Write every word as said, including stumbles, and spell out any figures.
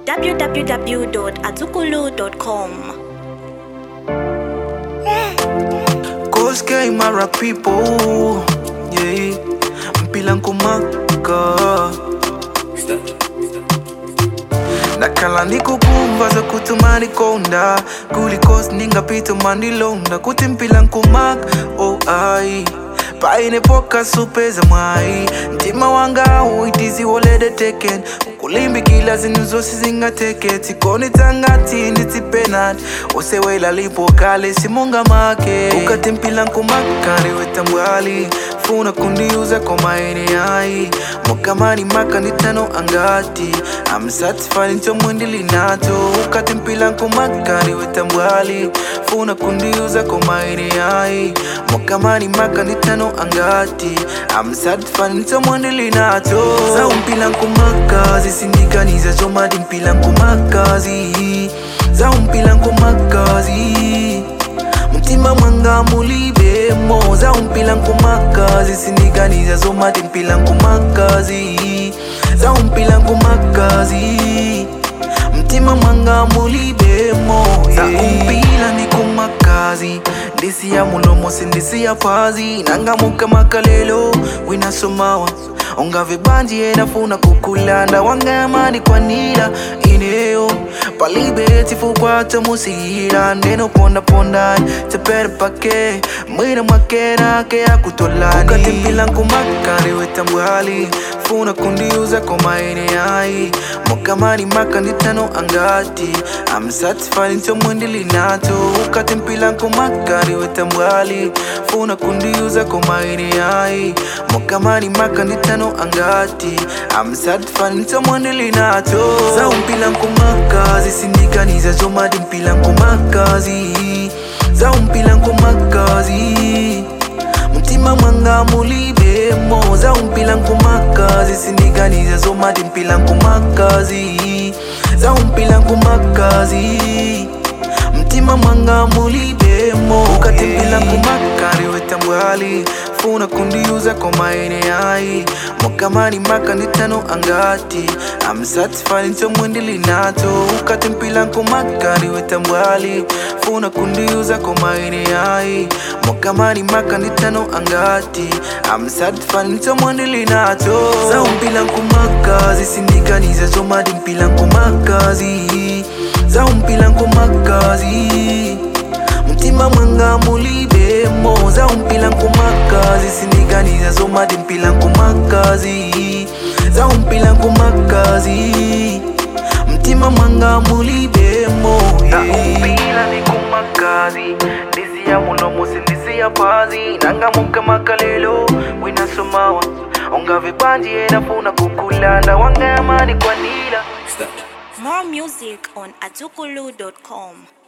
w w w dot azukulu dot com. Cause K Mara people, yeah, mpilang kumaka. Nakala nikukumba za kutumani konda kulikos ninga pito mandilonda kutimpilang kumak oh ai paine poka supe za mai ntima wanga uitizi wolede teken ukulimbi kila zinuzo sizinga teket sikoni tangati nitipenat usewela lipo kale simunga make ukatimpilang kumakari wetambwali funa kundiuza kwa maene ai mokamani maka nitano angati I'm satisfied into mwendili nato ukatimpilang kumakari wetambwali funa kundiuza kwa maene ai mokamani maka nitano angati I'm satisfied into mwendili nato za umpilang kumakazi sindikaniza zomadi mpilang kumakazi za umpilang kumakazi mtima mwanga mulibe moza umpilang kumakazi sindiganiza zomadi mpilang kumakazi za umpilang kumakazi mtima mwanga mulibe mo za umpila ni kumakazi ndisi ya mulomo sindisi ya pazi nanga muka makalelo wina somawa onga vibanji enafuna kukulanda wanga amani kwa nila ineo palibe tifu kwa tamusira ndeno ponda ponda tepere pake mwina makera ke akutolani ukatimpilang kumakari wetambwali funa kundiuza kwa maene ai mokamani maka nitano angati I'm satisfied into mwendili nato ukatimpilang kumakari wetambwali funa kundiuza kwa maene ai mokamani maka nitano angati I'm satisfied into mwendili nato za umpilang kumakazi sindikaniza zomadi mpilang kumakazi za umpilang kumakazi mtima mwanga mulibe moza umpilang kumakazi sindiganiza zomadi mpilang kumakazi za umpilang kumakazi mtima mwanga mulibe mo ukatimpilang kumakari wetambwali funa kundiuza kwa maene ai mokamani maka nitano angati I'm satisfied into mwendili nato ukatimpilang kumakari wetambwali funa kundiuza kwa maene ai mokamani maka nitano angati I'm satisfied into mwendili nato za umpilang kumakazi sindikaniza zomadi mpilang kumakazi za umpilang kumakazi mtima mwanga mulibe moza umpilang kumakazi sindiganiza zomadi mpilang kumakazi za umpilang kumakazi mtima mwanga mulibe mo na umpila ni kumakazi ndisi ya mulomo sindisi ya pazi nanga muka makalelo wina somawa onga vibanji enafuna kukulanda wanga amani kwa nila. More music on azukulu dot com.